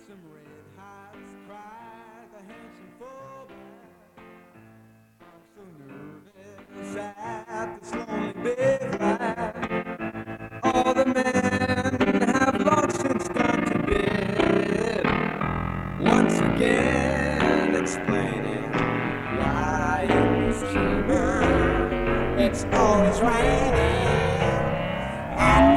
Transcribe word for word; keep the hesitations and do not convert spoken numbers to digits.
Some red hearts cry the handsome fullback. I'm so nervous at this lonely bivouac. All the men have long since gone to bed. Once again explaining why in this chamber it's always raining. And